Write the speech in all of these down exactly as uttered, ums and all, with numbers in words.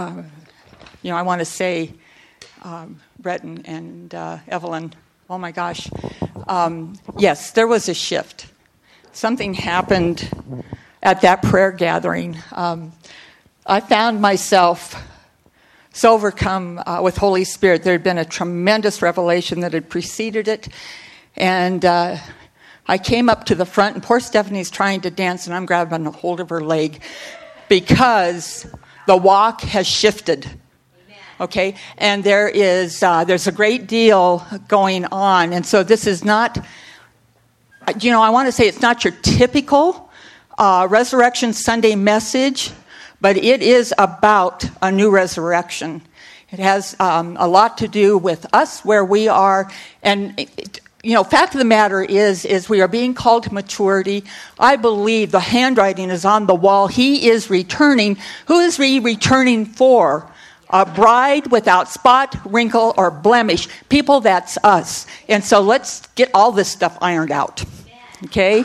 uh, you know, I want to say, um, Brett and, and uh, Evelyn, oh my gosh, um, yes, there was a shift. Something happened at that prayer gathering. Um, I found myself so overcome uh, with Holy Spirit. There had been a tremendous revelation that had preceded it. And uh, I came up to the front, and poor Stephanie's trying to dance, and I'm grabbing a hold of her leg because the walk has shifted. Okay? And there is, uh, there's a great deal going on. And so this is not, you know, I want to say it's not your typical uh, Resurrection Sunday message, but it is about a new resurrection. It has um, a lot to do with us, where we are. And, it, you know, fact of the matter is, is we are being called to maturity. I believe the handwriting is on the wall. He is returning. Who is he returning for? A bride without spot, wrinkle, or blemish. People, that's us. And so let's get all this stuff ironed out. Okay?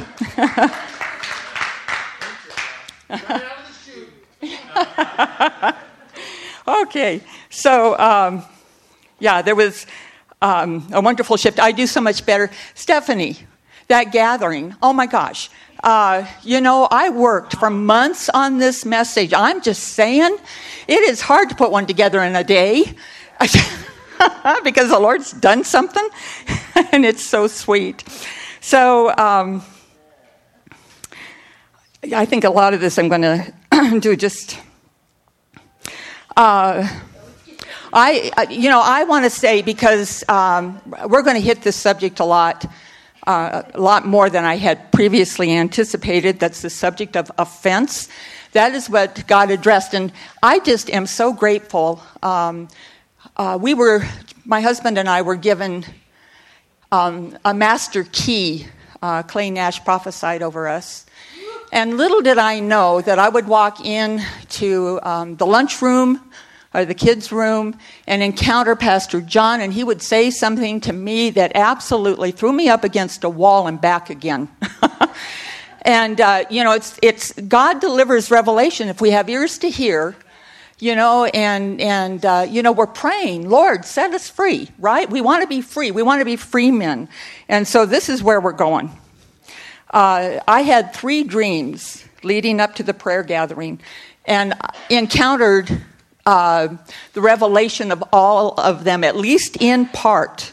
Okay, so um, yeah, there was um, a wonderful shift. I do so much better. Stephanie, that gathering, oh my gosh. Uh, you know, I worked for months on this message. I'm just saying, it is hard to put one together in a day because the Lord's done something, and it's so sweet. So um, I think a lot of this I'm going to do just... Uh, I, you know, I want to say, because um, we're going to hit this subject a lot, uh, a lot more than I had previously anticipated. That's the subject of offense. That is what God addressed, and I just am so grateful. Um, uh, we were, my husband and I were given um, a master key. Uh, Clay Nash prophesied over us. And little did I know that I would walk in to um, the lunchroom or the kids' room and encounter Pastor John, and he would say something to me that absolutely threw me up against a wall and back again. And, uh, you know, it's it's God delivers revelation if we have ears to hear, you know, and, and uh, you know, we're praying, Lord, set us free, right? We want to be free. We want to be free men. And so this is where we're going. Uh, I had three dreams leading up to the prayer gathering, and encountered uh, the revelation of all of them, at least in part,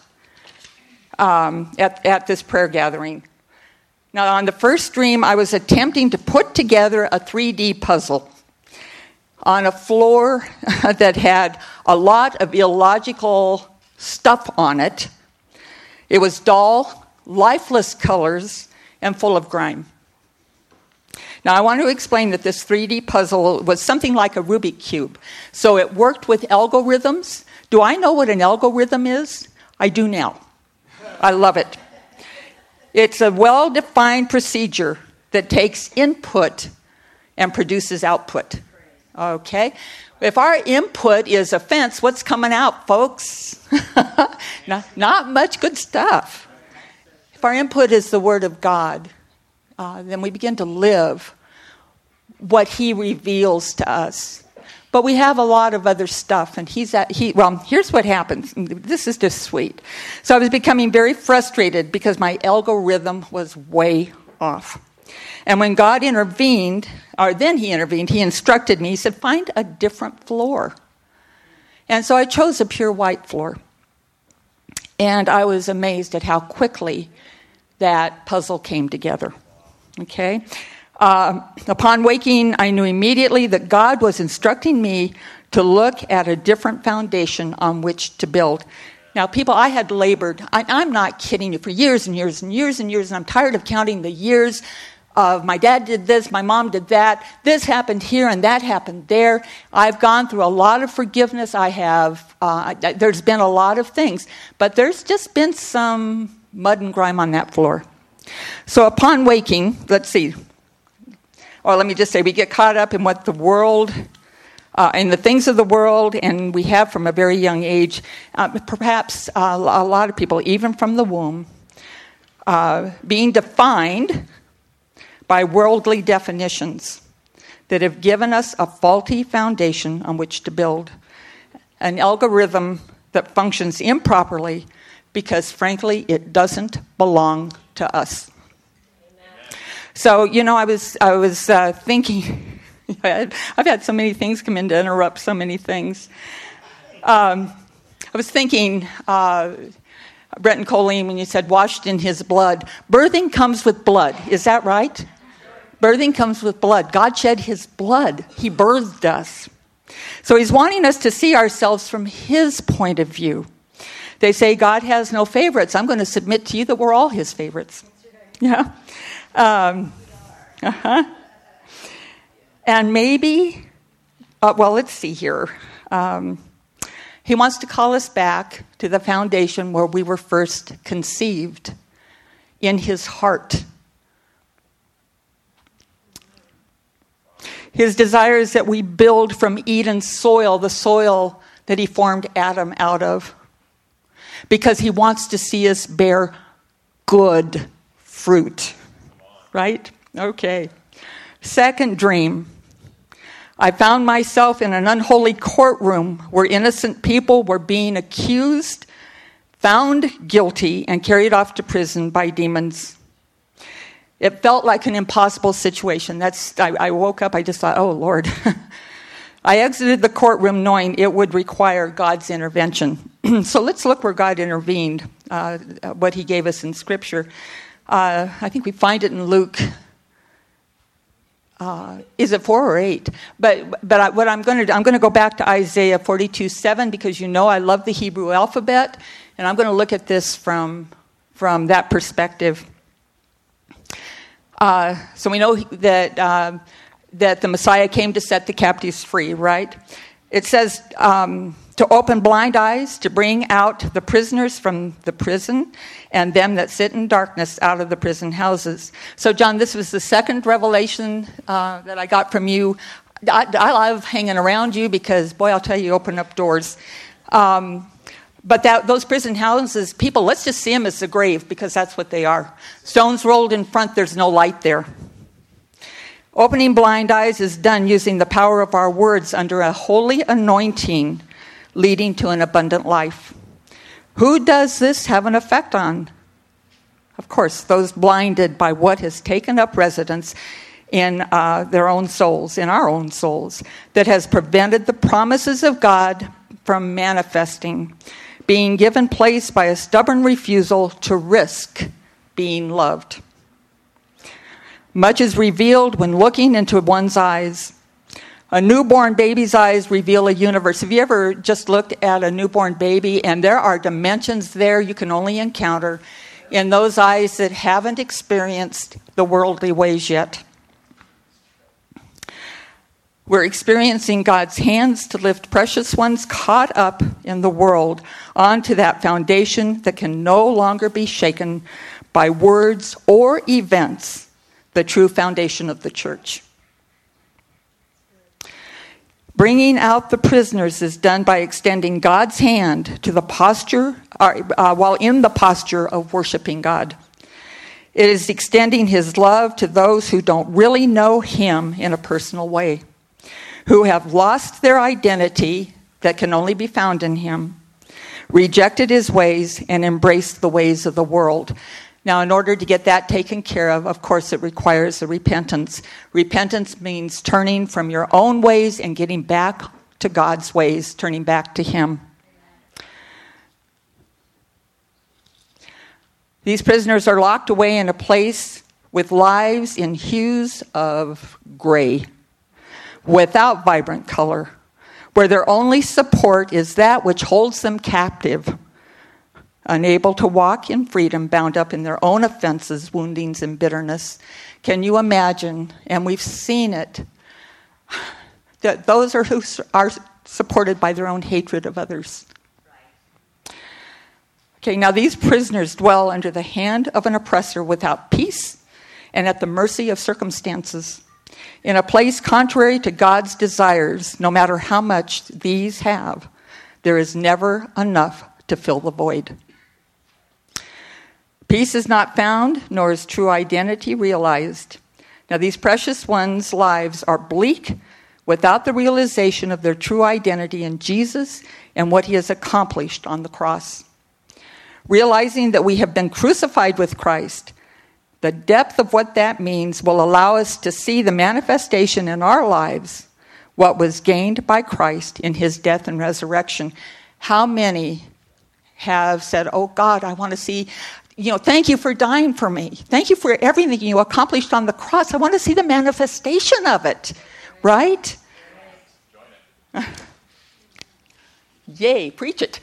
um, at, at this prayer gathering. Now, on the first dream, I was attempting to put together a three D puzzle on a floor that had a lot of illogical stuff on it. It was dull, lifeless colors, and full of grime. Now, I want to explain that this three D puzzle was something like a Rubik's Cube. So it worked with algorithms. Do I know what an algorithm is? I do now. I love it. It's a well-defined procedure that takes input and produces output. Okay? If our input is offense, what's coming out, folks? not, not much good stuff. If our input is the Word of God, uh, then we begin to live what He reveals to us. But we have a lot of other stuff, and he's at, he, well, here's what happens. This is just sweet. So I was becoming very frustrated because my algorithm was way off. And when God intervened, or then He intervened, He instructed me. He said, find a different floor. And so I chose a pure white floor. And I was amazed at how quickly that puzzle came together. Okay? Uh, upon waking, I knew immediately that God was instructing me to look at a different foundation on which to build. Now, people, I had labored, I, I'm not kidding you, for years and years and years and years, and I'm tired of counting the years of my dad did this, my mom did that, this happened here and that happened there. I've gone through a lot of forgiveness. I have, uh, I, there's been a lot of things, but there's just been some mud and grime on that floor. So upon waking, let's see, or let me just say, we get caught up in what the world, uh, in the things of the world, and we have from a very young age, uh, perhaps uh, a lot of people, even from the womb, uh, being defined by worldly definitions. that have given us a faulty foundation on which to build, an algorithm that functions improperly because, frankly, it doesn't belong to us. Amen. So, you know, I was I was uh, thinking, I've had so many things come in to interrupt so many things. Um, I was thinking, uh, Brett and Colleen, when you said washed in his blood, birthing comes with blood. Is that right? Birthing comes with blood. God shed his blood. He birthed us. So he's wanting us to see ourselves from his point of view. They say God has no favorites. I'm going to submit to you that we're all his favorites. Yeah. Um, uh-huh. And maybe, uh, well, let's see here. Um, he wants to call us back to the foundation where we were first conceived, in his heart. His desire is that we build from Eden's soil, the soil that he formed Adam out of, because he wants to see us bear good fruit. Right? Okay. Second dream. I found myself in an unholy courtroom where innocent people were being accused, found guilty, and carried off to prison by demons. It felt like an impossible situation. That's. I, I woke up, I just thought, oh, Lord. I exited the courtroom knowing it would require God's intervention. So let's look where God intervened, uh, what he gave us in Scripture. Uh, I think we find it in Luke. Uh, is it four or eight? But but I, what I'm going to do, I'm going to go back to Isaiah forty-two seven, because you know I love the Hebrew alphabet, and I'm going to look at this from from that perspective. Uh, so we know that uh, that the Messiah came to set the captives free, right? It says um, to open blind eyes, to bring out the prisoners from the prison, and them that sit in darkness out of the prison houses. So, John, this was the second revelation uh, that I got from you. I, I love hanging around you because, boy, I'll tell you, you open up doors. Um, But that, those prison houses, people, let's just see them as a grave, because that's what they are. Stones rolled in front, there's no light there. Opening blind eyes is done using the power of our words under a holy anointing, leading to an abundant life. Who does this have an effect on? Of course, those blinded by what has taken up residence in uh, their own souls, in our own souls, that has prevented the promises of God from manifesting, being given place by a stubborn refusal to risk being loved. Much is revealed when looking into one's eyes. A newborn baby's eyes reveal a universe. Have you ever just looked at a newborn baby, and there are dimensions there you can only encounter in those eyes that haven't experienced the worldly ways yet? We're experiencing God's hands to lift precious ones caught up in the world onto that foundation that can no longer be shaken by words or events, the true foundation of the church. Bringing out the prisoners is done by extending God's hand to the posture, uh, while in the posture of worshiping God. It is extending his love to those who don't really know him in a personal way, who have lost their identity that can only be found in him, rejected his ways, and embraced the ways of the world. Now, in order to get that taken care of, of course, it requires a repentance. Repentance means turning from your own ways and getting back to God's ways, turning back to him. These prisoners are locked away in a place with lives in hues of gray, without vibrant color, where their only support is that which holds them captive, unable to walk in freedom, bound up in their own offenses, woundings, and bitterness. Can you imagine, and we've seen it, that those are who are supported by their own hatred of others. Okay, now these prisoners dwell under the hand of an oppressor without peace and at the mercy of circumstances, in a place contrary to God's desires. No matter how much these have, there is never enough to fill the void. Peace is not found, nor is true identity realized. Now, these precious ones' lives are bleak without the realization of their true identity in Jesus and what he has accomplished on the cross. Realizing that we have been crucified with Christ, the depth of what that means will allow us to see the manifestation in our lives what was gained by Christ in his death and resurrection. How many have said, oh God, I want to see, you know, thank you for dying for me. Thank you for everything you accomplished on the cross. I want to see the manifestation of it, right? Yay, preach it.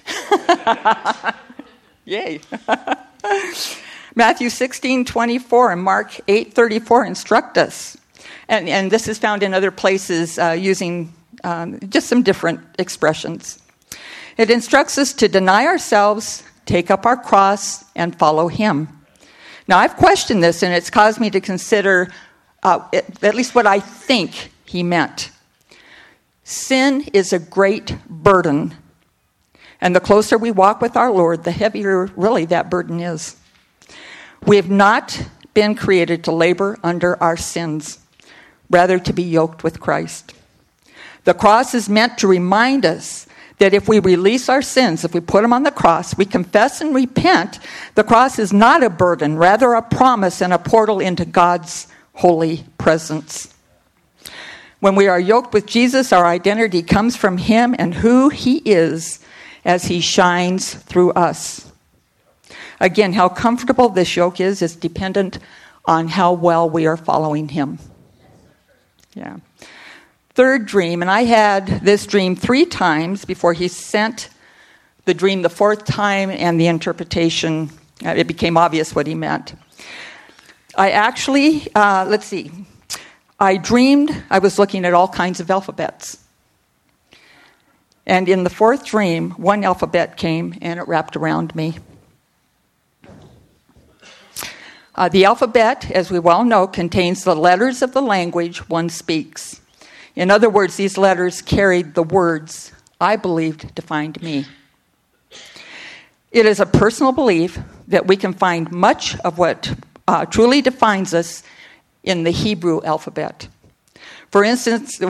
Yay. Matthew sixteen twenty-four and Mark eight thirty-four instruct us. And, and this is found in other places uh, using um, just some different expressions. It instructs us to deny ourselves, take up our cross, and follow him. Now, I've questioned this, and it's caused me to consider uh, it, at least what I think he meant. Sin is a great burden. And the closer we walk with our Lord, the heavier really that burden is. We have not been created to labor under our sins, rather to be yoked with Christ. The cross is meant to remind us that if we release our sins, if we put them on the cross, we confess and repent, the cross is not a burden, rather a promise and a portal into God's holy presence. When we are yoked with Jesus, our identity comes from him and who he is as he shines through us. Again, how comfortable this yoke is is dependent on how well we are following him. Yeah. Third dream, and I had this dream three times before he sent the dream the fourth time and the interpretation. Uh, it became obvious what he meant. I actually, uh, let's see, I dreamed I was looking at all kinds of alphabets. And in the fourth dream, one alphabet came and it wrapped around me. Uh, the alphabet, as we well know, contains the letters of the language one speaks. In other words, these letters carried the words I believed defined me. It is a personal belief that we can find much of what uh, truly defines us in the Hebrew alphabet. For instance,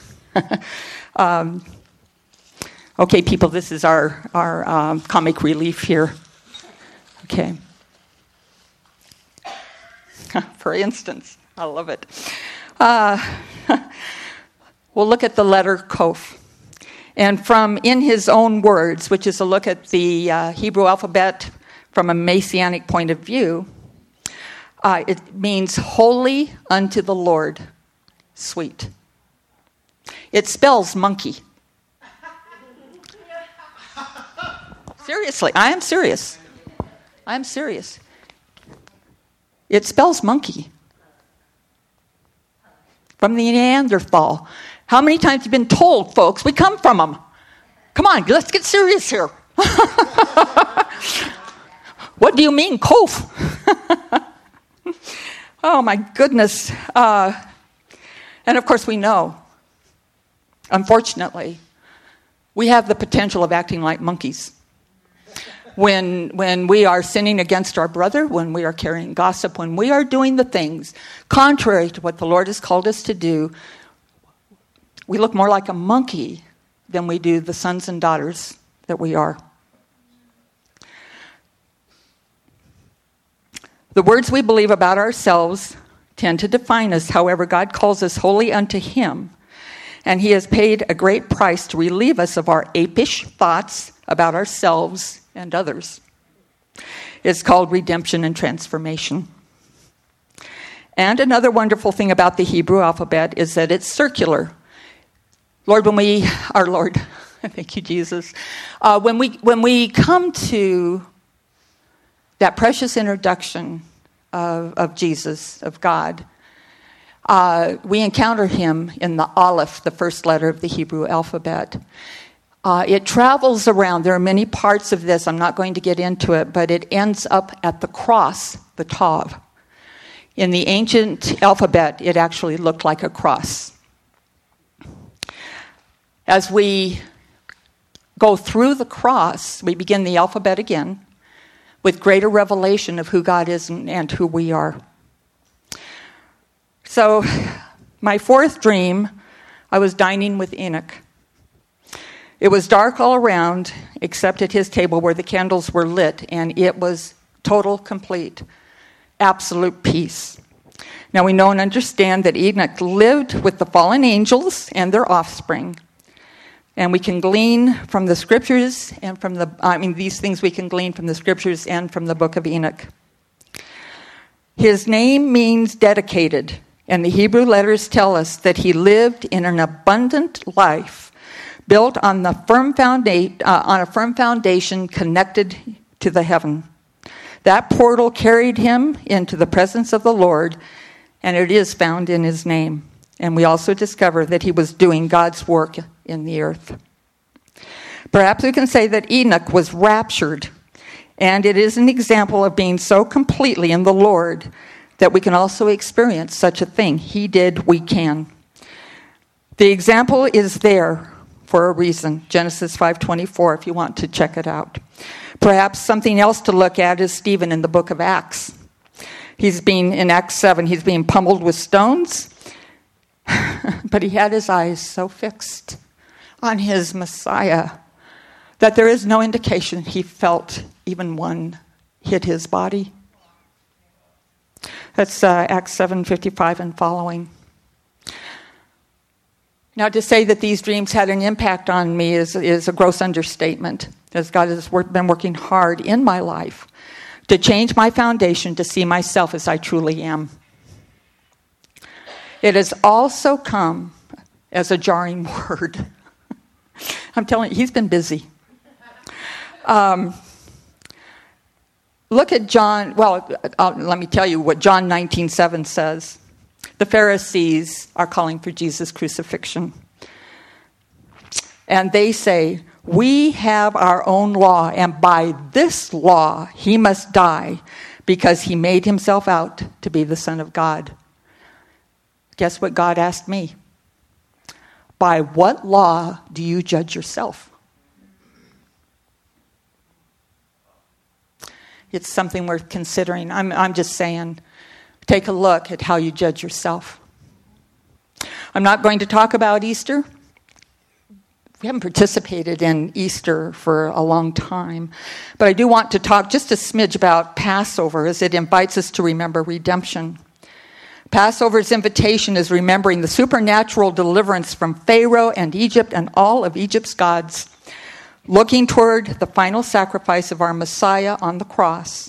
um, okay, people, this is our, our um, comic relief here. Okay. For instance, I love it. Uh, we'll look at the letter Kof. And from In His Own Words, which is a look at the uh, Hebrew alphabet from a Messianic point of view, uh, it means holy unto the Lord, sweet. It spells monkey. Seriously, I am serious. I am serious. It spells monkey. From the Neanderthal. How many times have you been told, folks, we come from them? Come on, let's get serious here. What do you mean, Kof? Oh, my goodness. Uh, and of course, we know, unfortunately, we have the potential of acting like monkeys. When when we are sinning against our brother, when we are carrying gossip, when we are doing the things contrary to what the Lord has called us to do, we look more like a monkey than we do the sons and daughters that we are. The words we believe about ourselves tend to define us. However, God calls us holy unto him, and he has paid a great price to relieve us of our apish thoughts about ourselves and others. It's called redemption and transformation. And another wonderful thing about the Hebrew alphabet is that it's circular. Lord, when we, our Lord, thank you, Jesus. Uh, when we when we come to that precious introduction of, of Jesus, of God, uh, we encounter him in the Aleph, the first letter of the Hebrew alphabet. Uh, it travels around. There are many parts of this. I'm not going to get into it, but it ends up at the cross, the Tav. In the ancient alphabet, it actually looked like a cross. As we go through the cross, we begin the alphabet again with greater revelation of who God is and, and who we are. So, my fourth dream, I was dining with Enoch. It was dark all around, except at his table where the candles were lit, and it was total, complete, absolute peace. Now, we know and understand that Enoch lived with the fallen angels and their offspring. And we can glean from the scriptures and from the, I mean, these things we can glean from the scriptures and from the book of Enoch. His name means dedicated, and the Hebrew letters tell us that he lived in an abundant life, built on the firm founda- uh, on a firm foundation connected to the heaven. That portal carried him into the presence of the Lord, and it is found in his name. And we also discover that he was doing God's work in the earth. Perhaps we can say that Enoch was raptured, and it is an example of being so completely in the Lord that we can also experience such a thing. He did, we can. The example is there for a reason, Genesis five twenty-four, if you want to check it out. Perhaps something else to look at is Stephen in the book of Acts. He's being, in Acts seven, he's being pummeled with stones, but he had his eyes so fixed on his Messiah that there is no indication he felt even one hit his body. That's uh, Acts seven fifty-five and following. Now, to say that these dreams had an impact on me is, is a gross understatement, as God has work, been working hard in my life to change my foundation to see myself as I truly am. It has also come as a jarring word. I'm telling you, he's been busy. Um, look at John, well, uh, let me tell you what John nineteen seven says. The Pharisees are calling for Jesus' crucifixion. And they say, we have our own law, and by this law he must die because he made himself out to be the Son of God. Guess what God asked me? By what law do you judge yourself? It's something worth considering. I'm, I'm just saying, take a look at how you judge yourself. I'm not going to talk about Easter. We haven't participated in Easter for a long time. But I do want to talk just a smidge about Passover, as it invites us to remember redemption. Passover's invitation is remembering the supernatural deliverance from Pharaoh and Egypt and all of Egypt's gods, looking toward the final sacrifice of our Messiah on the cross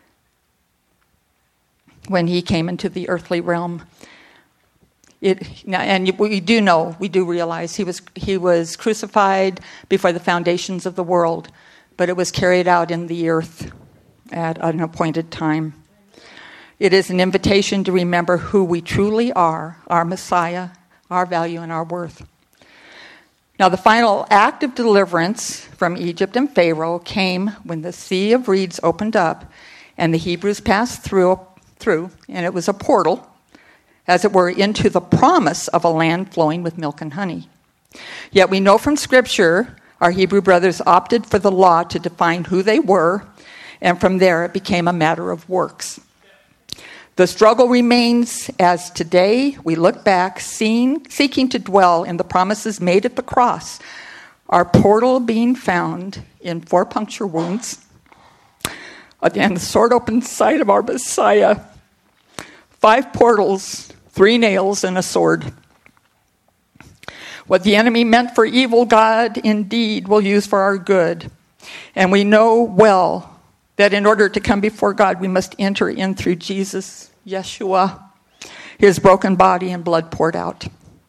when he came into the earthly realm. It, and we do know, we do realize he was he was crucified before the foundations of the world, but it was carried out in the earth at an appointed time. It is an invitation to remember who we truly are, our Messiah, our value, and our worth. Now, the final act of deliverance from Egypt and Pharaoh came when the Sea of Reeds opened up and the Hebrews passed through, through, and it was a portal, as it were, into the promise of a land flowing with milk and honey. Yet we know from Scripture, our Hebrew brothers opted for the law to define who they were, and from there it became a matter of works. The struggle remains as today we look back, seeing, seeking to dwell in the promises made at the cross, our portal being found in four puncture wounds, and the sword-open side of our Messiah, five portals, three nails, and a sword. What the enemy meant for evil, God indeed will use for our good. And we know well that in order to come before God, we must enter in through Jesus, Yeshua, his broken body and blood poured out.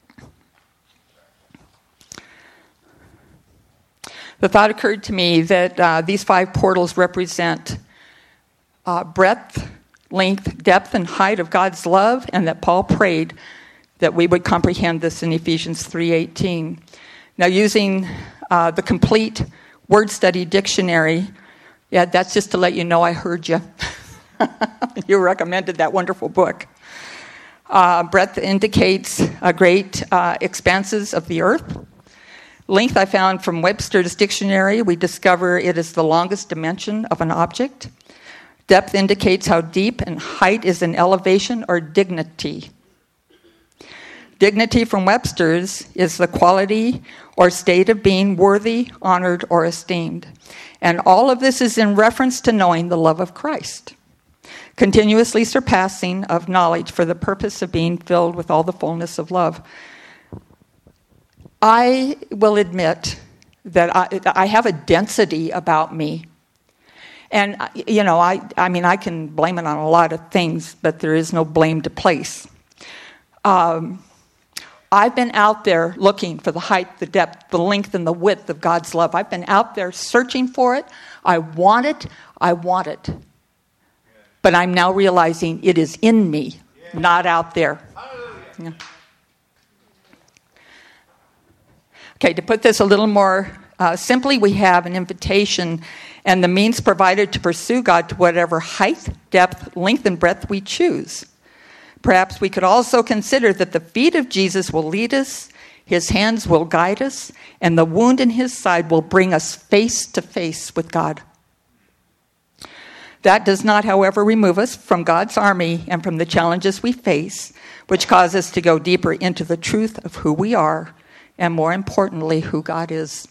The thought occurred to me that uh, these five portals represent uh, breadth, length, depth, and height of God's love, and that Paul prayed that we would comprehend this in Ephesians three eighteen. Now, using uh, the complete word study dictionary, yeah, that's just to let you know I heard you. You recommended that wonderful book. Uh, breadth indicates uh, great uh, expanses of the earth. Length I found from Webster's dictionary. We discover it is the longest dimension of an object. Depth indicates how deep, and height is an elevation or dignity. Dignity from Webster's is the quality or state of being worthy, honored, or esteemed. And all of this is in reference to knowing the love of Christ, continuously surpassing of knowledge for the purpose of being filled with all the fullness of love. I will admit that I, I have a density about me. And, you know, I, I mean, I can blame it on a lot of things, but there is no blame to place. Um, I've been out there looking for the height, the depth, the length, and the width of God's love. I've been out there searching for it. I want it. I want it. But I'm now realizing it is in me, not out there. Yeah. Okay, to put this a little more uh, simply, we have an invitation and the means provided to pursue God to whatever height, depth, length, and breadth we choose. Perhaps we could also consider that the feet of Jesus will lead us, his hands will guide us, and the wound in his side will bring us face to face with God. That does not, however, remove us from God's army and from the challenges we face, which cause us to go deeper into the truth of who we are, and more importantly, who God is.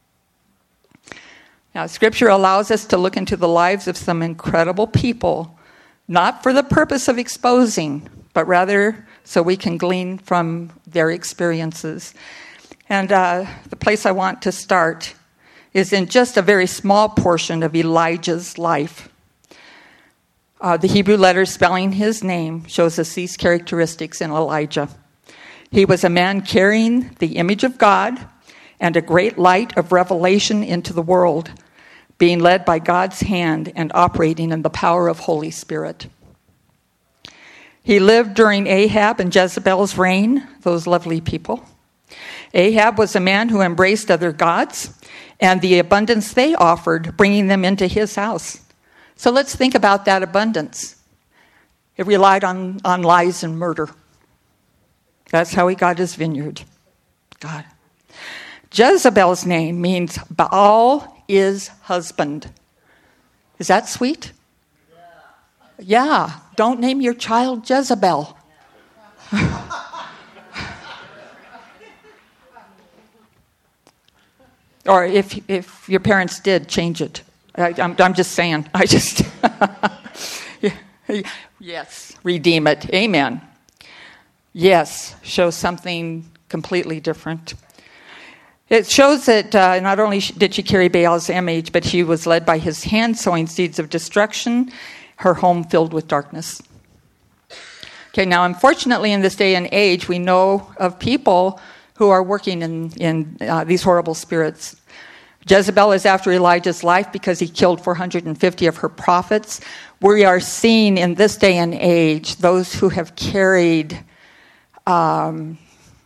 Now, Scripture allows us to look into the lives of some incredible people, not for the purpose of exposing, but rather so we can glean from their experiences. And uh, the place I want to start is in just a very small portion of Elijah's life. Uh, the Hebrew letter spelling his name shows us these characteristics in Elijah. He was a man carrying the image of God and a great light of revelation into the world, being led by God's hand and operating in the power of Holy Spirit. He lived during Ahab and Jezebel's reign, those lovely people. Ahab was a man who embraced other gods and the abundance they offered, bringing them into his house. So let's think about that abundance. It relied on, on lies and murder. That's how he got his vineyard. God. Jezebel's name means Baal is husband. Is that sweet? Yeah. Yeah. Don't name your child Jezebel. Or if if your parents did, change it. I, I'm, I'm just saying. I just yes, redeem it. Amen. Yes, show something completely different. It shows that uh, not only did she carry Baal's image, but she was led by his hand, sowing seeds of destruction, her home filled with darkness. Okay, now unfortunately in this day and age, we know of people who are working in, in uh, these horrible spirits. Jezebel is after Elijah's life because he killed four hundred fifty of her prophets. We are seeing in this day and age those who have carried... Um,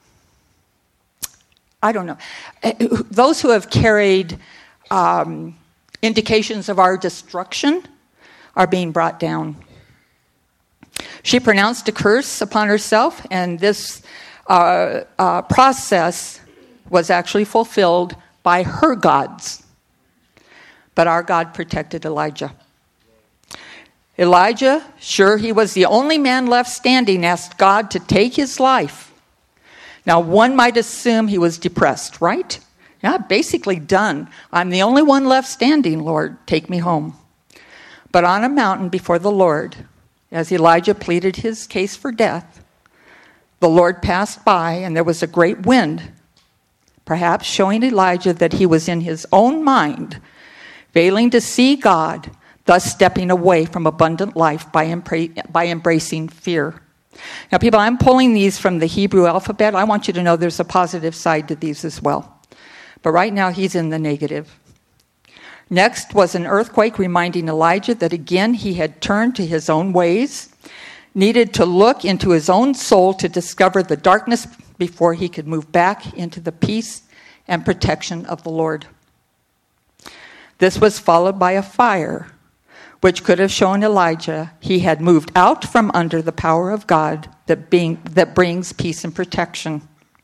I don't know. Those who have carried um, indications of our destruction are being brought down. She pronounced a curse upon herself, and this uh, uh, process was actually fulfilled by her gods. But our God protected Elijah. Elijah, sure he was the only man left standing, asked God to take his life. Now, one might assume he was depressed, right? Yeah, basically done. I'm the only one left standing, Lord. Take me home. But on a mountain before the Lord, as Elijah pleaded his case for death, the Lord passed by, and there was a great wind, perhaps showing Elijah that he was in his own mind, failing to see God, thus stepping away from abundant life by, embra- by embracing fear. Now, people, I'm pulling these from the Hebrew alphabet. I want you to know there's a positive side to these as well. But right now, he's in the negative. Next was an earthquake reminding Elijah that again he had turned to his own ways, needed to look into his own soul to discover the darkness before he could move back into the peace and protection of the Lord. This was followed by a fire, which could have shown Elijah he had moved out from under the power of God that, being, that brings peace and protection.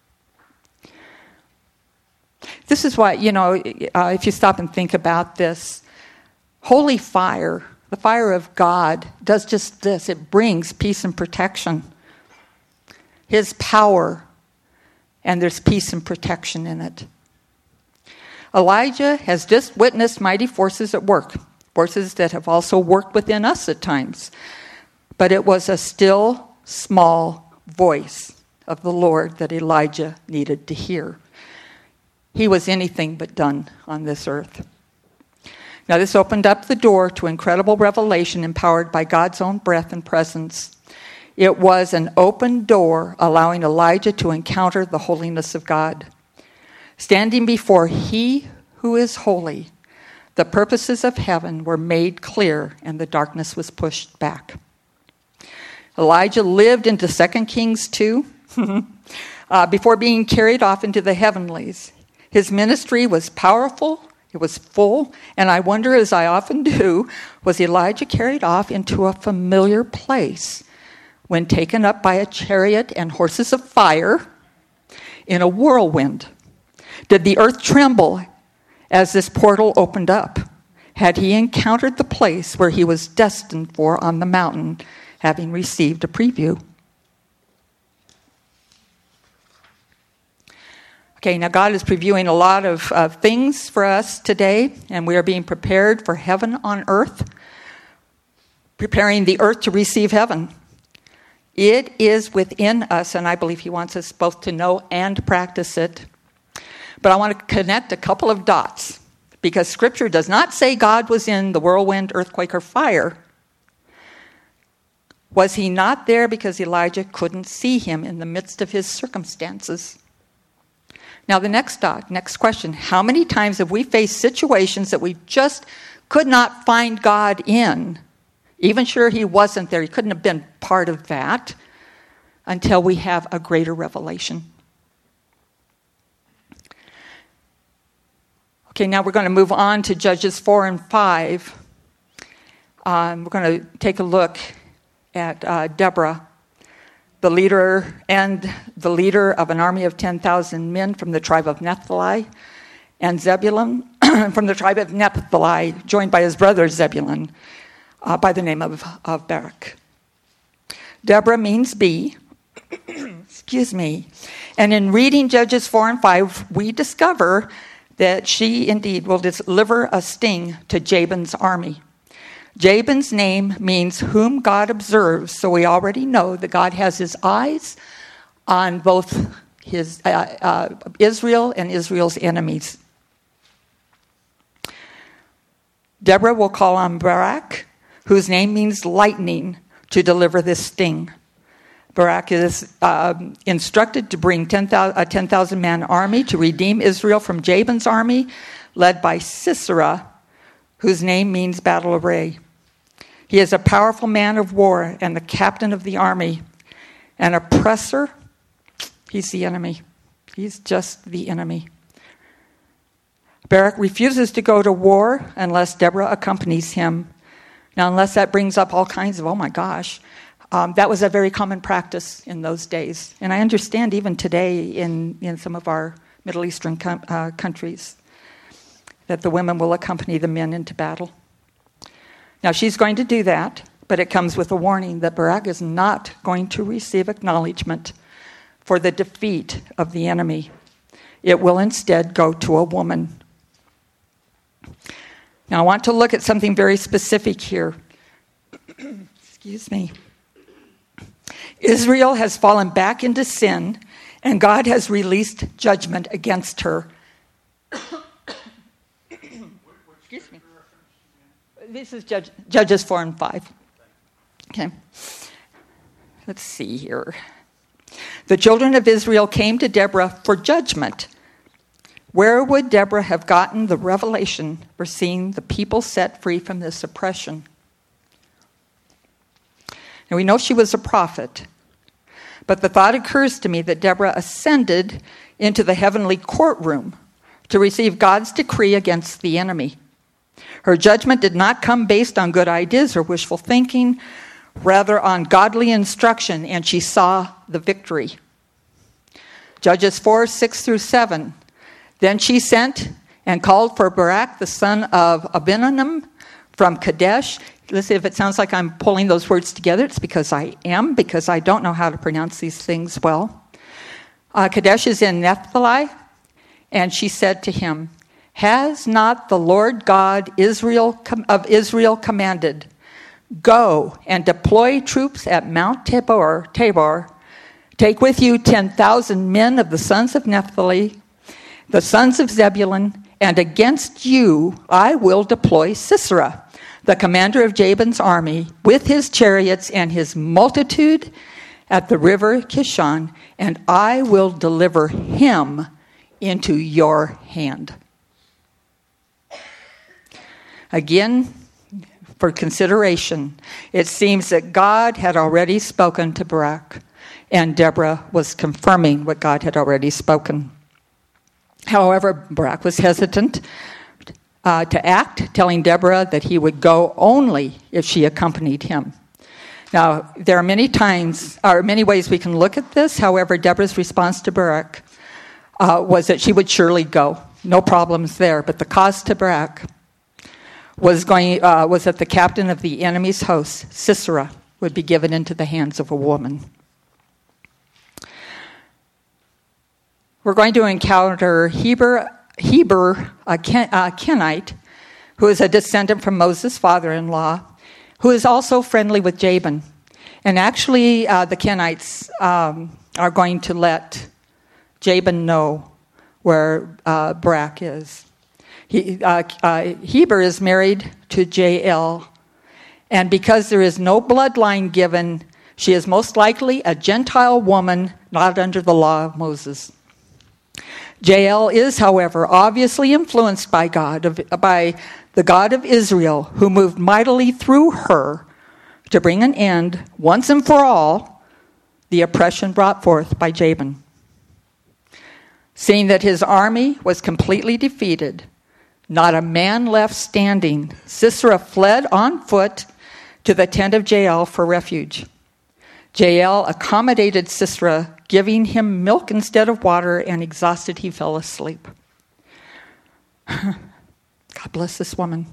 This is why, you know, uh, if you stop and think about this, holy fire, the fire of God, does just this. It brings peace and protection. His power and there's peace and protection in it. Elijah has just witnessed mighty forces at work, forces that have also worked within us at times. But it was a still, small voice of the Lord that Elijah needed to hear. He was anything but done on this earth. Now, this opened up the door to incredible revelation empowered by God's own breath and presence. It was an open door allowing Elijah to encounter the holiness of God. Standing before He who is holy, the purposes of heaven were made clear and the darkness was pushed back. Elijah lived into Second Kings two uh, before being carried off into the heavenlies. His ministry was powerful, it was full, and I wonder, as I often do, was Elijah carried off into a familiar place when taken up by a chariot and horses of fire in a whirlwind? Did the earth tremble as this portal opened up? Had he encountered the place where he was destined for on the mountain, having received a preview? Okay, now God is previewing a lot of uh, things for us today, and we are being prepared for heaven on earth, preparing the earth to receive heaven. It is within us, and I believe He wants us both to know and practice it. But I want to connect a couple of dots, because Scripture does not say God was in the whirlwind, earthquake, or fire. Was He not there because Elijah couldn't see Him in the midst of his circumstances? Now, the next dot, next question. How many times have we faced situations that we just could not find God in? Even sure He wasn't there, He couldn't have been part of that, until we have a greater revelation. Okay, now we're going to move on to Judges four and five. Um, we're going to take a look at uh, Deborah, the leader and the leader of an army of ten thousand men from the tribe of Naphtali, and Zebulun from the tribe of Naphtali, joined by his brother Zebulun, uh, by the name of, of Barak. Deborah means bee. Excuse me. And in reading Judges four and five, we discover that she indeed will deliver a sting to Jabin's army. Jabin's name means whom God observes, so we already know that God has His eyes on both his uh, uh, Israel and Israel's enemies. Deborah will call on Barak, whose name means lightning, to deliver this sting. Barak is uh, instructed to bring ten thousand, a ten thousand man army to redeem Israel from Jabin's army, led by Sisera, whose name means battle array. He is a powerful man of war and the captain of the army. An oppressor, he's the enemy. He's just the enemy. Barak refuses to go to war unless Deborah accompanies him. Now, unless that brings up all kinds of, oh my gosh, um, that was a very common practice in those days. And I understand even today in, in some of our Middle Eastern com- uh, countries that the women will accompany the men into battle. Now, she's going to do that, but it comes with a warning that Barak is not going to receive acknowledgement for the defeat of the enemy. It will instead go to a woman. Now, I want to look at something very specific here. Excuse me. Israel has fallen back into sin, and God has released judgment against her. Excuse me. This is Judge, Judges four and five. Okay. Let's see here. The children of Israel came to Deborah for judgment. Where would Deborah have gotten the revelation for seeing the people set free from this oppression? Now, we know she was a prophet, but the thought occurs to me that Deborah ascended into the heavenly courtroom to receive God's decree against the enemy. Her judgment did not come based on good ideas or wishful thinking, rather on godly instruction, and she saw the victory. Judges four, six through seven. Then she sent and called for Barak, the son of Abinoam, from Kadesh. Listen, if it sounds like I'm pulling those words together, it's because I am, because I don't know how to pronounce these things well. Uh, Kadesh is in Naphtali, and she said to him, has not the Lord God Israel of Israel commanded, go and deploy troops at Mount Tabor, Tabor. Take with you ten thousand men of the sons of Naphtali, the sons of Zebulun, and against you I will deploy Sisera, the commander of Jabin's army, with his chariots and his multitude at the river Kishon, and I will deliver him into your hand. Again, for consideration, it seems that God had already spoken to Barak, and Deborah was confirming what God had already spoken. However, Barak was hesitant uh, to act, telling Deborah that he would go only if she accompanied him. Now, there are many times, or many ways we can look at this. However, Deborah's response to Barak uh, was that she would surely go. No problems there. But the cost to Barak was going uh, was that the captain of the enemy's host, Sisera, would be given into the hands of a woman. We're going to encounter Heber, Heber a, Ken, a Kenite, who is a descendant from Moses' father-in-law, who is also friendly with Jabin. And actually, uh, the Kenites um, are going to let Jabin know where uh, Barak is. He, uh, uh, Heber is married to Jael, and because there is no bloodline given, she is most likely a Gentile woman not under the law of Moses. Jael is, however, obviously influenced by God, of, by the God of Israel, who moved mightily through her to bring an end, once and for all, the oppression brought forth by Jabin. Seeing that his army was completely defeated, not a man left standing, Sisera fled on foot to the tent of Jael for refuge. Jael accommodated Sisera, giving him milk instead of water, and exhausted he fell asleep. God bless this woman.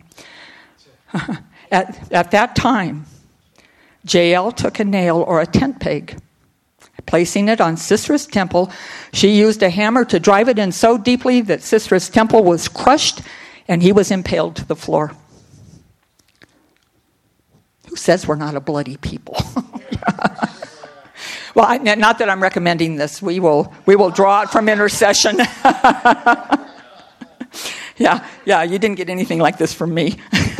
At, at that time, Jael took a nail or a tent peg. Placing it on Sisera's temple, she used a hammer to drive it in so deeply that Sisera's temple was crushed and he was impaled to the floor. Who says we're not a bloody people? Well, I, not that I'm recommending this. We will we will draw it from intercession. yeah, yeah, you didn't get anything like this from me.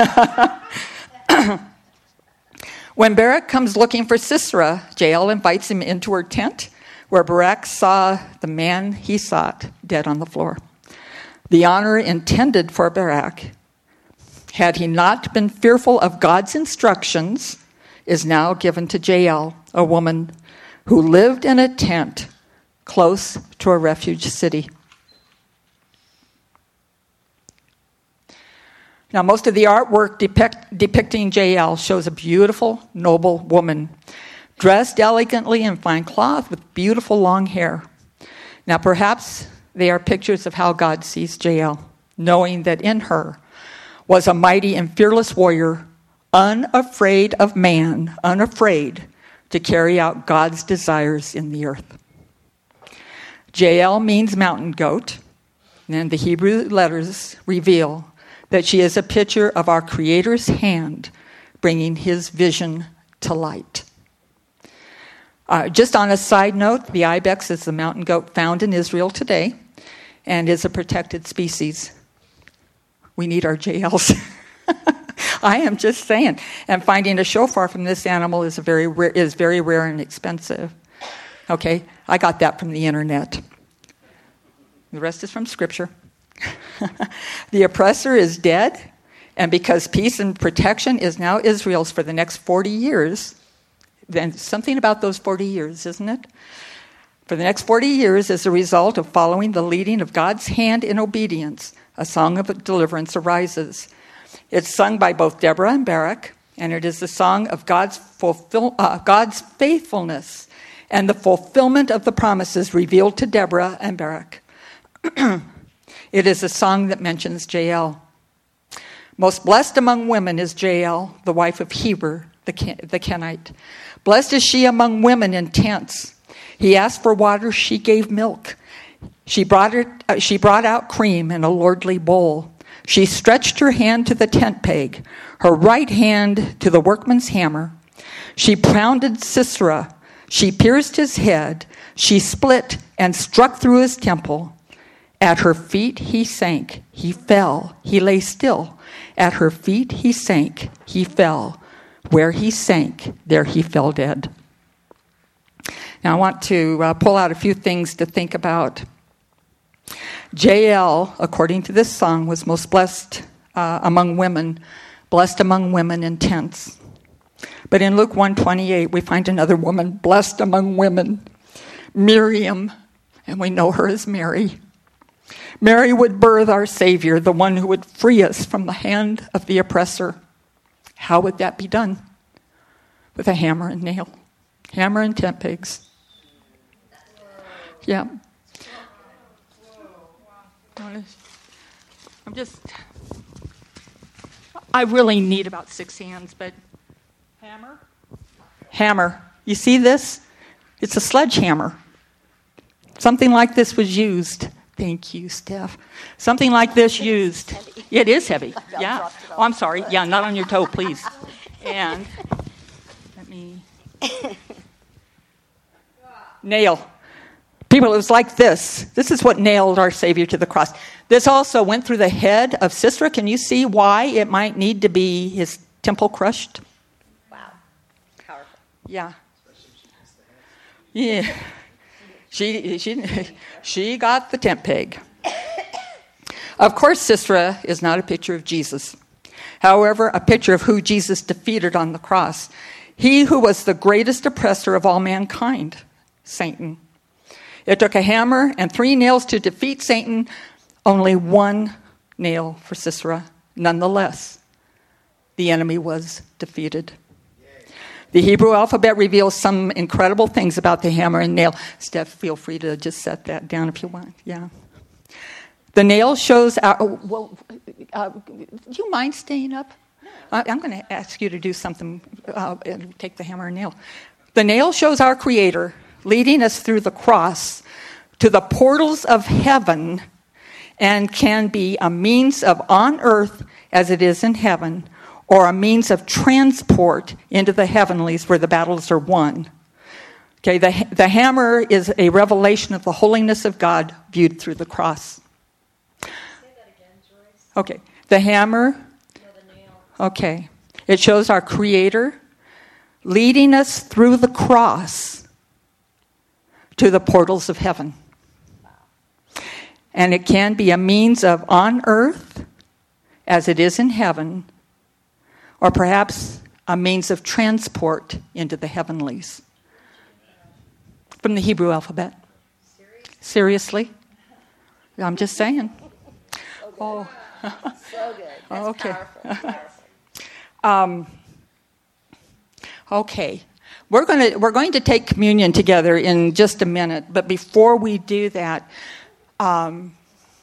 When Barak comes looking for Sisera, Jael invites him into her tent, where Barak saw the man he sought dead on the floor. The honor intended for Barak, had he not been fearful of God's instructions, is now given to Jael, a woman who lived in a tent close to a refuge city. Now, most of the artwork depict, depicting Jael shows a beautiful, noble woman, dressed elegantly in fine cloth with beautiful long hair. Now, perhaps they are pictures of how God sees Jael, knowing that in her was a mighty and fearless warrior, unafraid of man, unafraid to carry out God's desires in the earth. Jael means mountain goat, and the Hebrew letters reveal that she is a picture of our Creator's hand bringing his vision to light. Uh, just on a side note, the ibex is the mountain goat found in Israel today and is a protected species. We need our Jaels. I am just saying. And finding a shofar from this animal is a very rare, is very rare and expensive. Okay, I got that from the internet. The rest is from Scripture. The oppressor is dead, and because peace and protection is now Israel's for the next forty years, then something about those forty years, isn't it? For the next forty years, as a result of following the leading of God's hand in obedience, a song of deliverance arises. It's sung by both Deborah and Barak, and it is the song of God's fulfill, uh, God's faithfulness and the fulfillment of the promises revealed to Deborah and Barak. It is a song that mentions Jael. Most blessed among women is Jael, the wife of Heber, the, Ken- the Kenite. Blessed is she among women in tents. He asked for water, she gave milk. She brought, it, uh, she brought out cream in a lordly bowl. She stretched her hand to the tent peg, her right hand to the workman's hammer. She pounded Sisera. She pierced his head. She split and struck through his temple. At her feet he sank. He fell. He lay still. At her feet he sank. He fell. Where he sank, there he fell dead. Now I want to uh, pull out a few things to think about. Jael, according to this song, was most blessed uh, among women, blessed among women in tents. But in Luke one twenty-eight, we find another woman blessed among women, Miriam, and we know her as Mary. Mary would birth our Savior, the one who would free us from the hand of the oppressor. How would that be done? With a hammer and nail. Hammer and tent pegs. Yeah. I'm just, I really need about six hands, but hammer? Hammer. You see this? It's a sledgehammer. Something like this was used. Thank you, Steph. Something like this used. It is heavy. Yeah. Oh, I'm sorry. Yeah, not on your toe, please. And let me nail. People, it was like this. This is what nailed our Savior to the cross. This also went through the head of Sisera. Can you see why it might need to be his temple crushed? Wow. Powerful. Yeah. Yeah. She, she, she got the tent peg. Of course, Sisera is not a picture of Jesus. However, a picture of who Jesus defeated on the cross. He who was the greatest oppressor of all mankind, Satan. It took a hammer and three nails to defeat Satan, only one nail for Sisera. Nonetheless, the enemy was defeated. The Hebrew alphabet reveals some incredible things about the hammer and nail. Steph, feel free to just set that down if you want. Yeah. The nail shows our... Oh, well, uh, do you mind staying up? No. Uh, I'm going to ask you to do something, uh, and take the hammer and nail. The nail shows our Creator leading us through the cross to the portals of heaven and can be a means of on earth as it is in heaven, or a means of transport into the heavenlies where the battles are won. Okay, the, the hammer is a revelation of the holiness of God viewed through the cross. Say that again, Joyce. Okay, the hammer, No, the nail. okay, it shows our Creator leading us through the cross to the portals of heaven. And it can be a means of on earth as it is in heaven, or perhaps a means of transport into the heavenlies. From the Hebrew alphabet. Seriously? I'm just saying. So Oh. So good. That's Okay. powerful. Um, okay. We're going to we're going to take communion together in just a minute, but before we do that, um,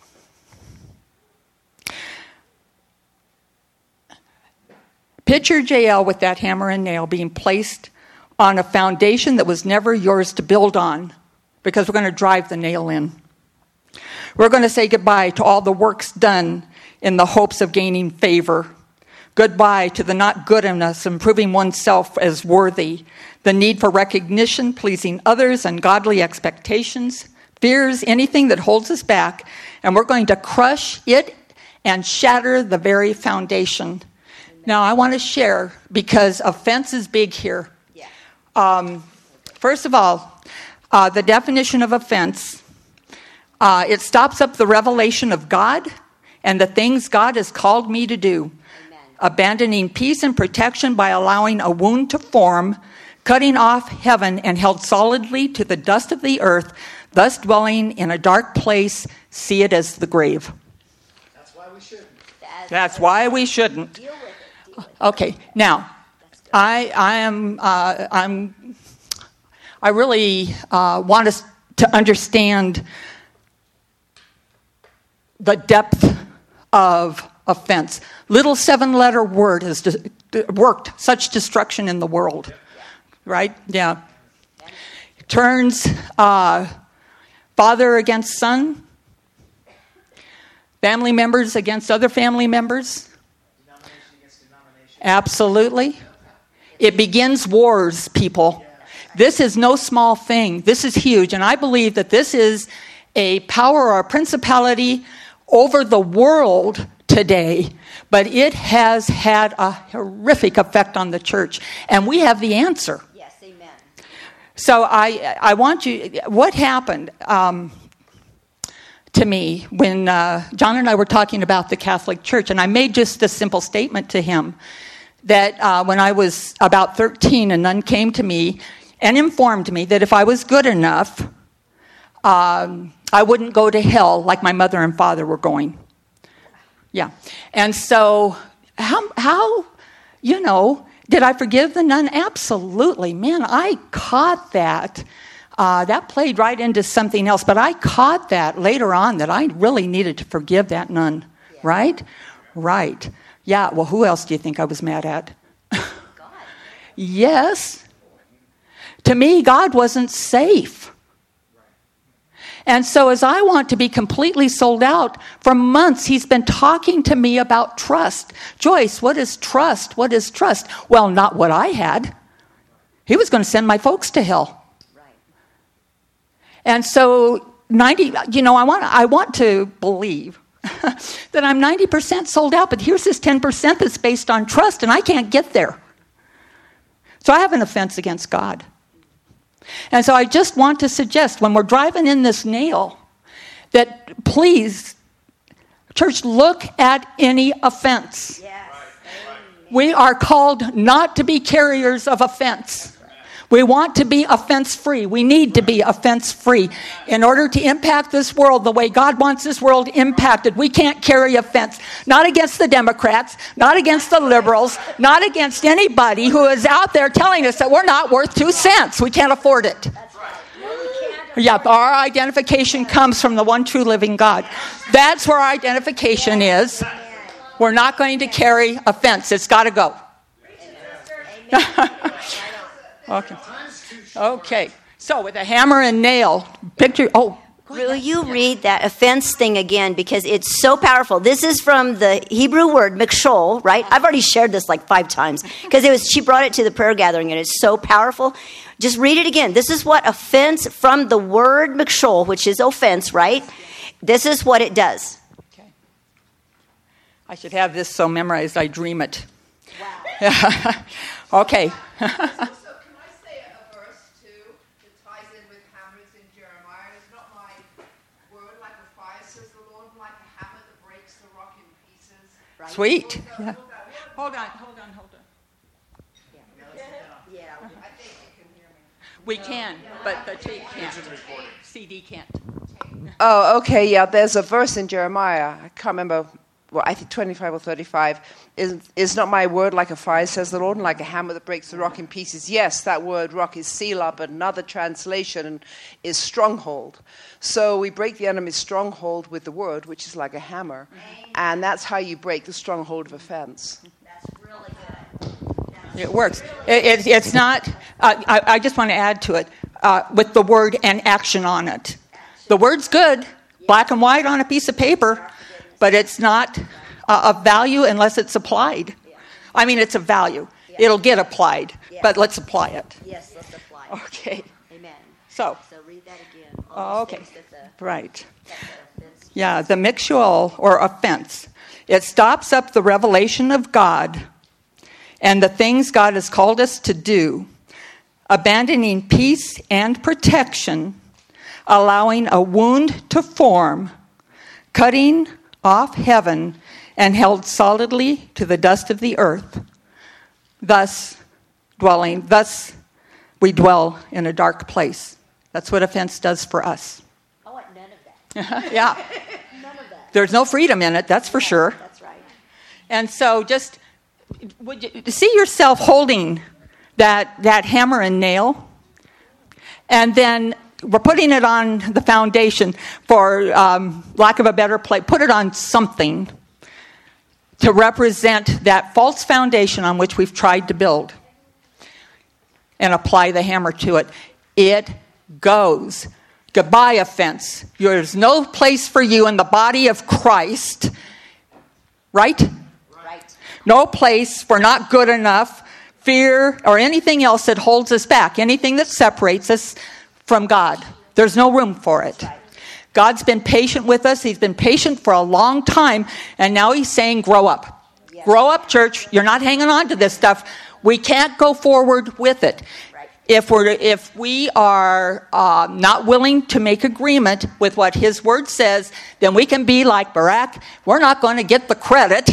picture Jael with that hammer and nail being placed on a foundation that was never yours to build on, because we're going to drive the nail in. We're going to say goodbye to all the works done in the hopes of gaining favor. Goodbye to the not goodness and proving oneself as worthy, the need for recognition, pleasing others, and godly expectations, fears, anything that holds us back, and we're going to crush it and shatter the very foundation. Now, I want to share, because offense is big here. Yeah. Um, first of all, uh, the definition of offense, uh, it stops up the revelation of God and the things God has called me to do. Amen. Abandoning peace and protection by allowing a wound to form, cutting off heaven and held solidly to the dust of the earth, thus dwelling in a dark place, see it as the grave. That's why we shouldn't. That's, That's why we shouldn't. Deal with it. Deal with it. Okay, now, I I am uh, I'm I really uh, want us to understand the depth of offense. Little seven-letter word has de- worked such destruction in the world, right? Yeah. turns uh, father against son, family members against other family members. Denomination against denomination. Absolutely. It begins wars, people. This is no small thing. This is huge. And I believe that this is a power or a principality over the world today. But it has had a horrific effect on the church. And we have the answer. Yes, amen. So I, I want you, what happened um, to me when uh, John and I were talking about the Catholic Church, and I made just a simple statement to him that uh, when I was about thirteen, a nun came to me and informed me that if I was good enough, um, I wouldn't go to hell like my mother and father were going. Yeah. And so how, how, you know, did I forgive the nun? Absolutely. Man, I caught that. Uh, that played right into something else. But I caught that later on that I really needed to forgive that nun. Yeah. Right? Right. Yeah. Well, who else do you think I was mad at? God. Yes. To me, God wasn't safe. And so as I want to be completely sold out, for months he's been talking to me about trust. Joyce, what is trust? What is trust? Well, not what I had. He was going to send my folks to hell. Right. And so ninety, you know, I want I want to believe that I'm ninety percent sold out, but here's this ten percent that's based on trust, and I can't get there. So I have an offense against God. And so I just want to suggest, when we're driving in this nail, that please, church, look at any offense. Yes. We are called not to be carriers of offense. We want to be offense-free. We need to be offense-free. In order to impact this world the way God wants this world impacted, we can't carry offense. Not against the Democrats, not against the liberals, not against anybody who is out there telling us that we're not worth two cents. We can't afford it. That's right. No, we can't. Yeah, our identification comes from the one true living God. That's where our identification is. We're not going to carry offense. It's got to go. Okay. Okay. So with a hammer and nail, picture. Oh, Will you read that offense thing again, because it's so powerful? This is from the Hebrew word mikshol, right? I've already shared this like five times because it was. She brought it to the prayer gathering, and it's so powerful. Just read it again. This is what offense, from the word mikshol, which is offense, right? This is what it does. okay. I should have this so memorized I dream it. Wow. Okay. So can I say a verse too that ties in with hammers in Jeremiah? It's not my word like a fire, says the Lord, like a hammer that breaks the rock in pieces. Right? Sweet. So, Yeah. hold Hold that word. on, hold on, hold on. Yeah. I think you can hear me. We can, but the tape can't. C D can't. Oh, okay, yeah. There's a verse in Jeremiah. I can't remember. Well, I think twenty-five or thirty-five. Is is not my word like a fire, says the Lord, and like a hammer that breaks the rock in pieces. Yes, that word rock is Selah, but another translation is stronghold. So we break the enemy's stronghold with the word, which is like a hammer. And that's how you break the stronghold of offense. That's really good. It works. It, it, it's not, uh, I, I just want to add to it, uh, with the word and action on it. The word's good, black and white on a piece of paper, but it's not uh, of value unless it's applied. I mean, it's of value. It'll get applied, but let's apply it. Yes, let's apply. Okay. Amen. So, So read that again. Oh, All these okay. things that the- right. that the offense- Yeah, the mixual or offense. It stops up the revelation of God and the things God has called us to do, abandoning peace and protection, allowing a wound to form, cutting off heaven, and held solidly to the dust of the earth. Thus dwelling, thus we dwell in a dark place. That's what offense does for us. I want none of that. Yeah. None of that. There's no freedom in it, that's for sure. That's right. And so just would you see yourself holding that that hammer and nail, and then we're putting it on the foundation, for um, lack of a better place, put it on something to represent that false foundation on which we've tried to build, and apply the hammer to it. It goes. Goodbye, offense. There's no place for you in the body of Christ. Right? Right. No place for not good enough, fear, or anything else that holds us back. Anything that separates us from God. There's no room for it. God's been patient with us. He's been patient for a long time. And now he's saying, grow up. Yes. Grow up, church. You're not hanging on to this stuff. We can't go forward with it. Right. If we're if we are uh, not willing to make agreement with what his word says, then we can be like Barak. We're not going to get the credit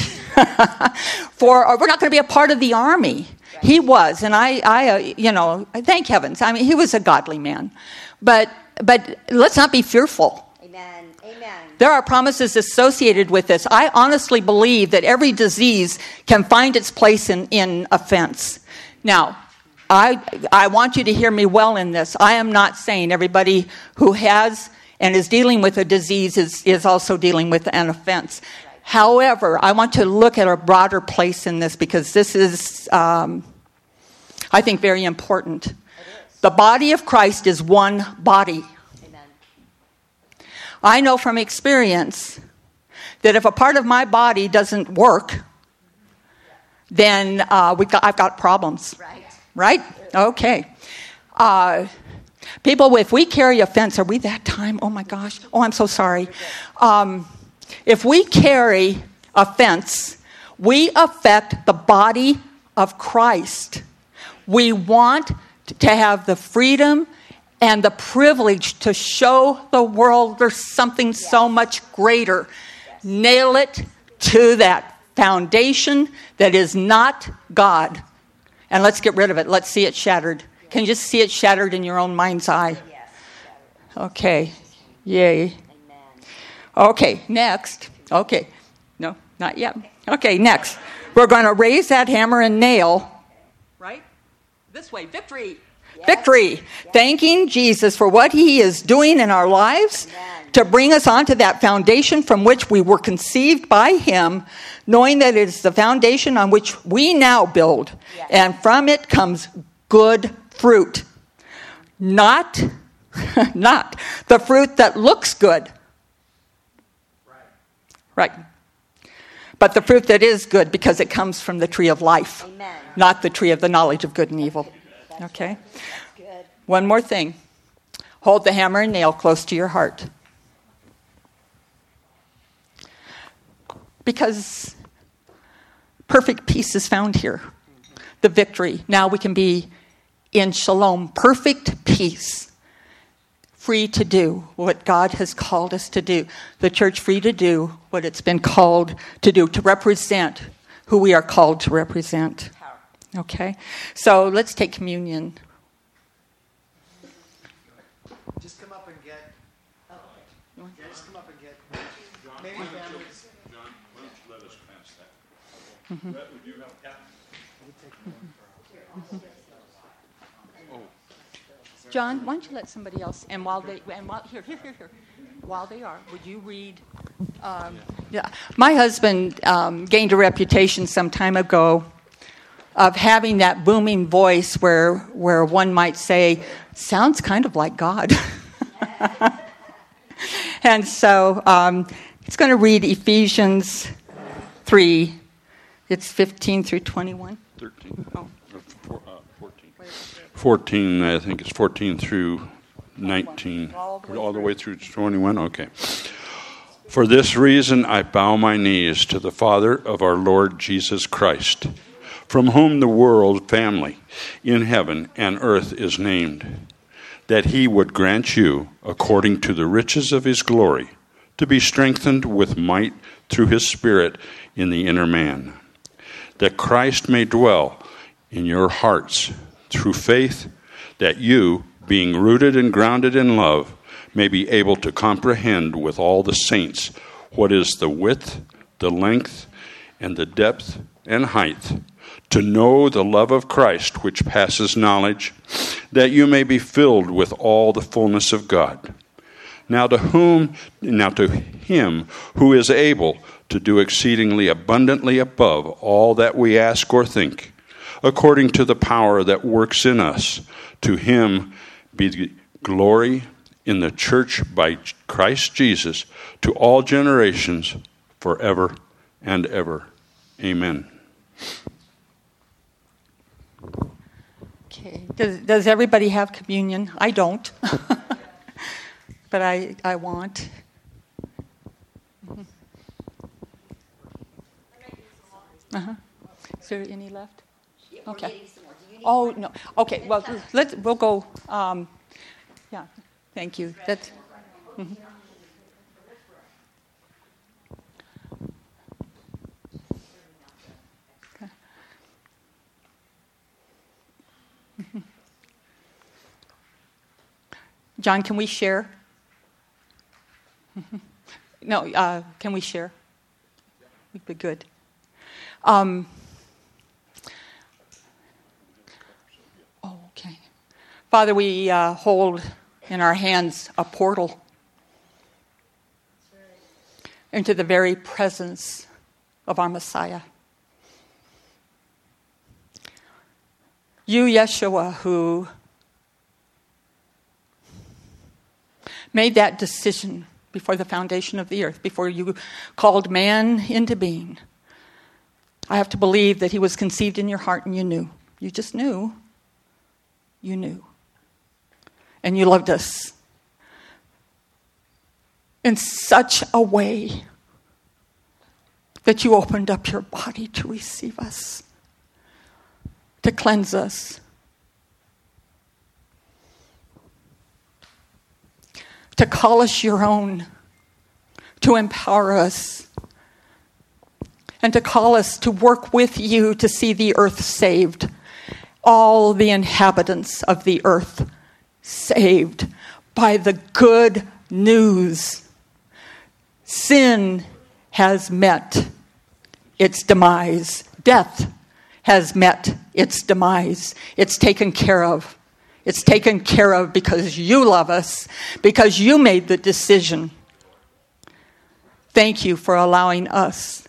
for, or we're not going to be a part of the army. Right. He was, and I, I, uh, you know, thank heavens. I mean, he was a godly man, but but let's not be fearful. Amen. Amen. There are promises associated with this. I honestly believe that every disease can find its place in, in offense. Now, I I want you to hear me well in this. I am not saying everybody who has and is dealing with a disease is, is also dealing with an offense. Right. However, I want to look at a broader place in this because this is, um, I think, very important. The body of Christ is one body. Amen. I know from experience that if a part of my body doesn't work, then uh, we've got, I've got problems. Right. Right? Okay. Uh, people, if we carry offense, are we that time? Oh my gosh. Oh, I'm so sorry. Um, if we carry offense, we affect the body of Christ. We want to have the freedom and the privilege to show the world there's something yes. so much greater. Yes. Nail it to that foundation that is not God. And let's get rid of it. Let's see it shattered. Yes. Can you just see it shattered in your own mind's eye? Yes. Okay. Yay. Amen. Okay, next. Okay. No, not yet. Okay, next. We're going to raise that hammer and nail. Right? This way. Victory. Yes. Victory. Yes. Thanking Jesus for what he is doing in our lives. Amen. To bring us onto that foundation from which we were conceived by him, knowing that it is the foundation on which we now build. Yes. And from it comes good fruit. Not, not the fruit that looks good. Right. Right. But the fruit that is good because it comes from the tree of life. Amen. Not the tree of the knowledge of good and evil. That's okay? That's good. One more thing. Hold the hammer and nail close to your heart. Because perfect peace is found here. The victory. Now we can be in shalom, perfect peace. Free to do what God has called us to do. The church free to do what it's been called to do, to represent who we are called to represent. Okay? So let's take communion. Just come up and get. Oh, okay. Yeah, just come up and get. John, maybe families. John, why don't you let us pass that? Mm-hmm. That would you have? Yeah. Mm-hmm. John, why don't you let somebody else, and while they, and while, here, here, here, here, while they are, would you read, um, yeah, my husband um, gained a reputation some time ago of having that booming voice where, where one might say, sounds kind of like God. And so um, it's going to read Ephesians three, it's fifteen through twenty-one. thirteen. Oh. Four, uh, fourteen. fourteen, I think it's fourteen through nineteen. All the way All the way through twenty-one? Okay. For this reason I bow my knees to the Father of our Lord Jesus Christ, from whom the world family in heaven and earth is named, that he would grant you, according to the riches of his glory, to be strengthened with might through his Spirit in the inner man, that Christ may dwell in your hearts through faith, that you, being rooted and grounded in love, may be able to comprehend with all the saints what is the width, the length, and the depth and height, to know the love of Christ which passes knowledge, that you may be filled with all the fullness of God. Now to whom, now to him who is able to do exceedingly abundantly above all that we ask or think, according to the power that works in us, to him be, glory in the church by Christ Jesus to all generations forever and ever. Amen. Okay. Does, does everybody have communion? I don't. But I, I want. Mm-hmm. Uh-huh. Is there any left? Okay. Oh, no. Okay, well, let's, we'll go. Um, yeah, thank you. That's, mm-hmm. Okay. Mm-hmm. John, can we share? Mm-hmm. No, uh, can we share? Would be good. Um, oh, okay. Father, we uh, hold in our hands a portal into the very presence of our Messiah. You, Yeshua, who made that decision before the foundation of the earth, before you called man into being. I have to believe that he was conceived in your heart and you knew. You just knew. You knew. And you loved us in such a way that you opened up your body to receive us, to cleanse us, to call us your own, to empower us, and to call us to work with you to see the earth saved, all the inhabitants of the earth saved by the good news. Sin has met its demise. Death has met its demise. It's taken care of. It's taken care of because you love us, because you made the decision. Thank you for allowing us.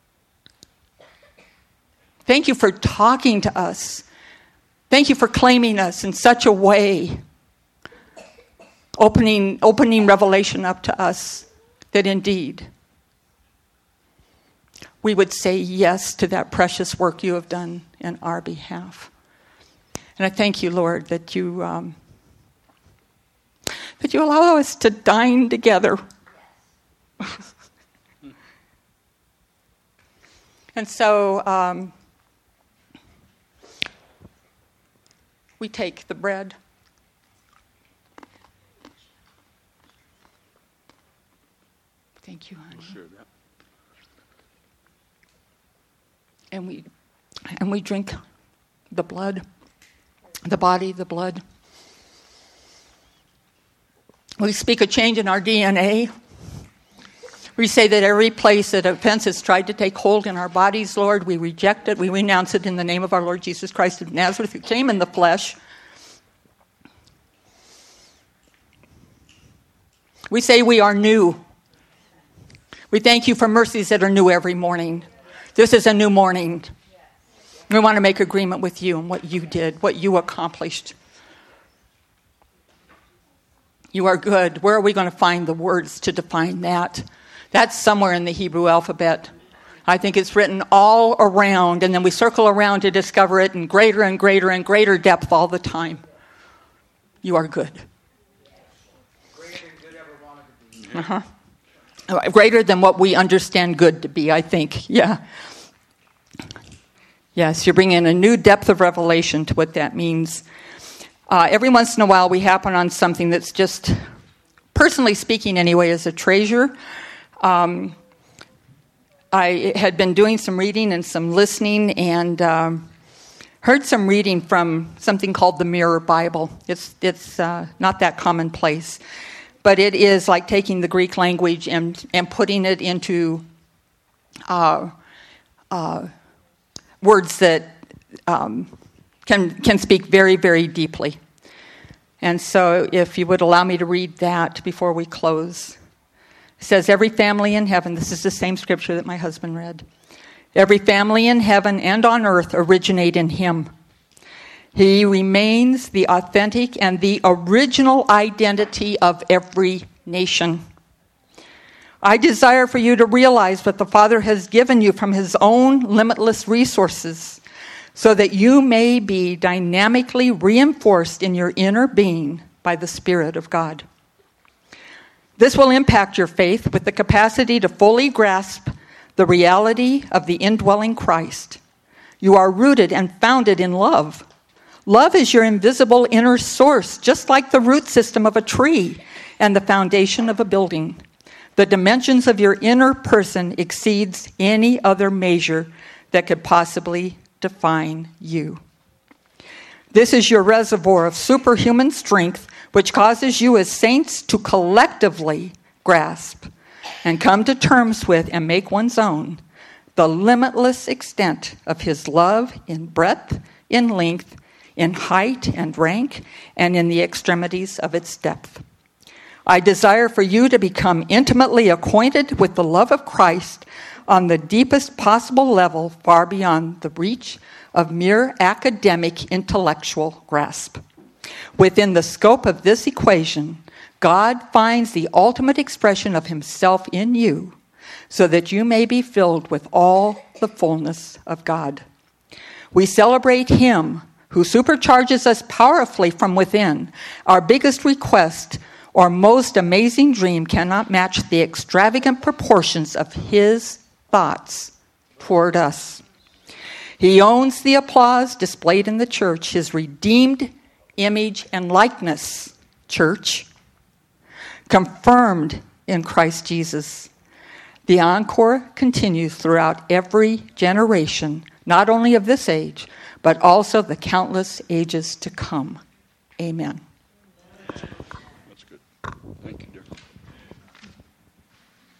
Thank you for talking to us. Thank you for claiming us in such a way, opening, opening revelation up to us that indeed we would say yes to that precious work you have done in our behalf. And I thank you, Lord, that you um, that you allow us to dine together. And so um, we take the bread. Thank you, honey. Sure, that. And we and we drink the blood. The body, the blood. We speak a change in our D N A. We say that every place that offense has tried to take hold in our bodies, Lord, we reject it. We renounce it in the name of our Lord Jesus Christ of Nazareth, who came in the flesh. We say we are new. We thank you for mercies that are new every morning. This is a new morning. We want to make agreement with you and what you did, what you accomplished. You are good. Where are we going to find the words to define that? That's somewhere in the Hebrew alphabet. I think it's written all around, and then we circle around to discover it in greater and greater and greater depth all the time. You are good. Greater than good ever wanted to be. Uh-huh. Greater than what we understand good to be, I think. Yeah. Yes, you're bringing a new depth of revelation to what that means. Uh, every once in a while, we happen on something that's just, personally speaking anyway, is a treasure. Um, I had been doing some reading and some listening and um, heard some reading from something called the Mirror Bible. It's, it's uh, not that commonplace, but it is like taking the Greek language and, and putting it into uh, uh words that um, can can speak very, very deeply. And so if you would allow me to read that before we close. It says, every family in heaven, this is the same scripture that my husband read. Every family in heaven and on earth originate in him. He remains the authentic and the original identity of every nation. I desire for you to realize what the Father has given you from his own limitless resources, so that you may be dynamically reinforced in your inner being by the Spirit of God. This will impact your faith with the capacity to fully grasp the reality of the indwelling Christ. You are rooted and founded in love. Love is your invisible inner source, just like the root system of a tree and the foundation of a building. The dimensions of your inner person exceeds any other measure that could possibly define you. This is your reservoir of superhuman strength, which causes you as saints to collectively grasp and come to terms with and make one's own the limitless extent of his love in breadth, in length, in height and rank, and in the extremities of its depth. I desire for you to become intimately acquainted with the love of Christ on the deepest possible level, far beyond the reach of mere academic intellectual grasp. Within the scope of this equation, God finds the ultimate expression of himself in you, so that you may be filled with all the fullness of God. We celebrate him who supercharges us powerfully from within. Our biggest request or most amazing dream cannot match the extravagant proportions of his thoughts toward us. He owns the applause displayed in the church, his redeemed image and likeness, church, confirmed in Christ Jesus. The encore continues throughout every generation, not only of this age, but also the countless ages to come. Amen.